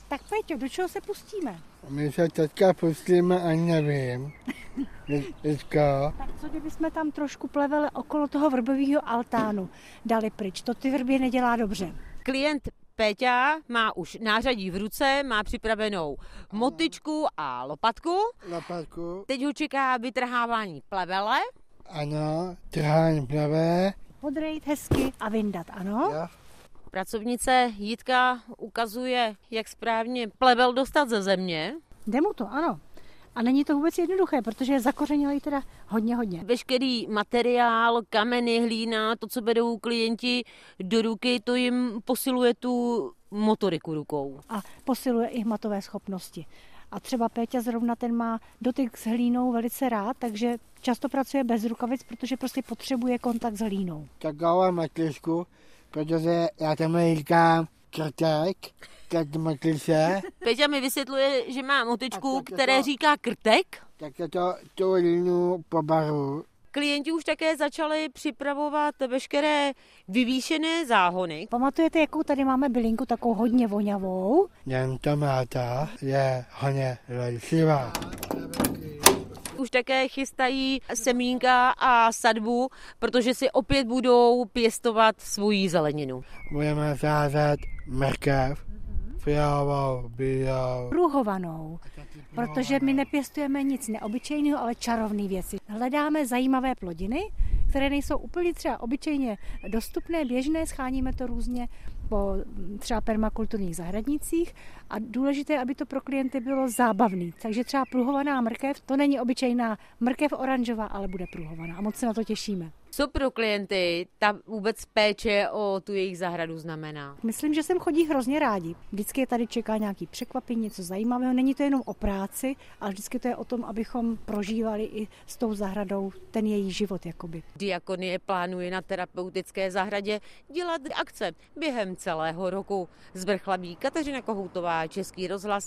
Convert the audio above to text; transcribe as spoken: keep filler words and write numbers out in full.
Tak Péťo, do čeho se pustíme? My se teďka pustíme, ani nevím. Teďka. Tak co kdybychom tam trošku plevele okolo toho vrbového altánu dali pryč? To ty vrbě nedělá dobře. Klient Péťa má už nářadí v ruce, má připravenou motyčku a lopatku. Lopatku. Teď ho čeká vytrhávání plevele. Ano, trhání plevele. Odrejt hezky a vyndat, ano? Jo. Pracovnice Jitka ukazuje, jak správně plevel dostat ze země. Jde mu to, ano. A není to vůbec jednoduché, protože je zakořenilej teda hodně, hodně. Veškerý materiál, kameny, hlína, to, co berou klienti do ruky, to jim posiluje tu motoriku rukou. A posiluje i hmatové schopnosti. A třeba Péťa zrovna ten má dotyk s hlínou velice rád, takže často pracuje bez rukavic, protože prostě potřebuje kontakt s hlínou. Takovou matličku, protože já tam říkám krtek, tak matlice. Péťa mi vysvětluje, že má motyčku, to, které říká krtek. Tak je to tu hlínu po baru. Klienti už také začali připravovat veškeré vyvýšené záhony. Pamatujete, jakou tady máme bylinku, takovou hodně voňavou? Jen tomáta je hodně léčivá. Už také chystají semínka a sadbu, protože si opět budou pěstovat svoji zeleninu. Budeme sázet mrkev, fialovou, bílou. Pruhovanou, protože my nepěstujeme nic neobyčejného, ale čarovné věci. Hledáme zajímavé plodiny, které nejsou úplně třeba obyčejně dostupné, běžné, scháníme to různě po třeba permakulturních zahradnicích a důležité je, aby to pro klienty bylo zábavné. Takže třeba pruhovaná mrkev, to není obyčejná mrkev oranžová, ale bude pruhovaná a moc se na to těšíme. Co pro klienty ta vůbec péče o tu jejich zahradu znamená? Myslím, že sem chodí hrozně rádi. Vždycky je tady čeká nějaký překvapení, něco zajímavého. Není to jenom o práci, ale vždycky to je o tom, abychom prožívali i s tou zahradou ten její život jakoby. Diakonie plánuje na terapeutické zahradě dělat akce během celého roku. Z Vrchlabí Kateřina Kohoutová, Český rozhlas.